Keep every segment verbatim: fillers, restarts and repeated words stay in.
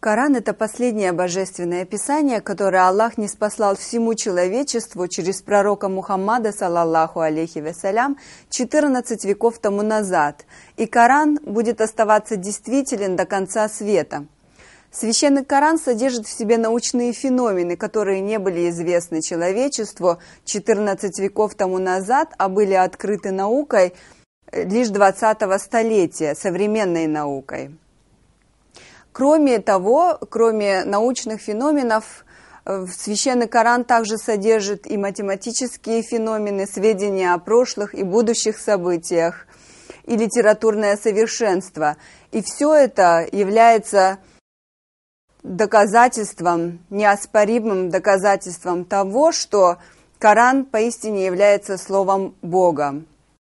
Коран – это последнее божественное писание, которое Аллах ниспослал всему человечеству через пророка Мухаммада, саллаллаху алейхи вассалям, четырнадцать веков тому назад. И Коран будет оставаться действителен до конца света. Священный Коран содержит в себе научные феномены, которые не были известны человечеству четырнадцать веков тому назад, а были открыты наукой лишь двадцатого столетия, современной наукой. Кроме того, кроме научных феноменов, Священный Коран также содержит и математические феномены, сведения о прошлых и будущих событиях, и литературное совершенство. И все это является доказательством, неоспоримым доказательством того, что Коран поистине является словом Бога.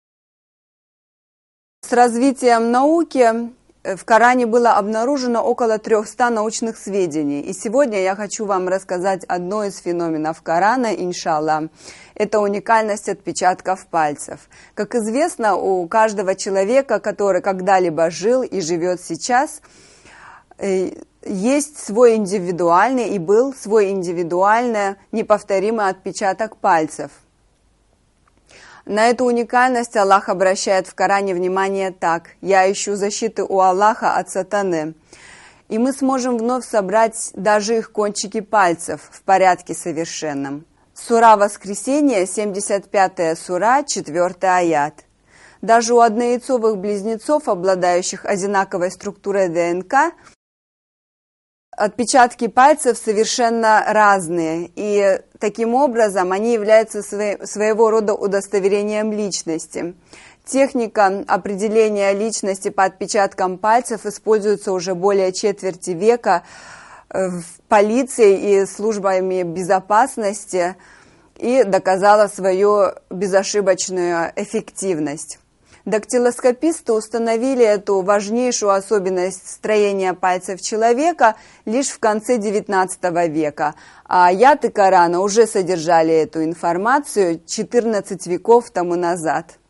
С развитием науки в Коране было обнаружено около трехсот научных сведений. И сегодня я хочу вам рассказать одно из феноменов Корана, иншаллах. Это уникальность отпечатков пальцев. Как известно, у каждого человека, который когда-либо жил и живет сейчас, есть свой индивидуальный и был свой индивидуальный неповторимый отпечаток пальцев. На эту уникальность Аллах обращает в Коране внимание так: «Я ищу защиты у Аллаха от сатаны». И мы сможем вновь собрать даже их кончики пальцев в порядке совершенном. Сура Воскресения, семьдесят пятая сура, четвёртый аят. Даже у однояйцовых близнецов, обладающих одинаковой структурой ДНК, отпечатки пальцев совершенно разные, и таким образом они являются своего рода удостоверением личности. Техника определения личности по отпечаткам пальцев используется уже более четверти века в полиции и службами безопасности и доказала свою безошибочную эффективность. Дактилоскописты установили эту важнейшую особенность строения пальцев человека лишь в конце девятнадцатого века, а аяты Корана уже содержали эту информацию четырнадцать веков тому назад.